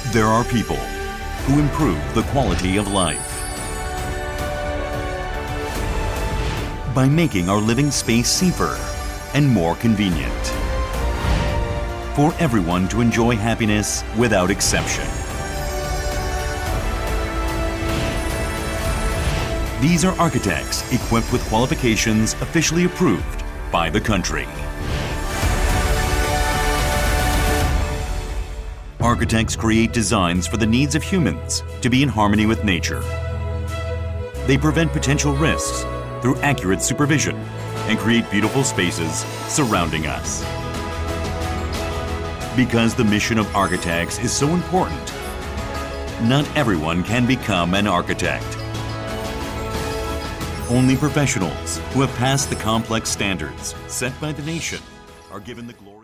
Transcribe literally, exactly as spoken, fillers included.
There are people who improve the quality of life by making our living space safer and more convenient for everyone to enjoy happiness without exception. These are architects equipped with qualifications officially approved by the country. Architects create designs for the needs of humans to be in harmony with nature. They prevent potential risks through accurate supervision and create beautiful spaces surrounding us. Because the mission of architects is so important, not everyone can become an architect. Only professionals who have passed the complex standards set by the nation are given the glory.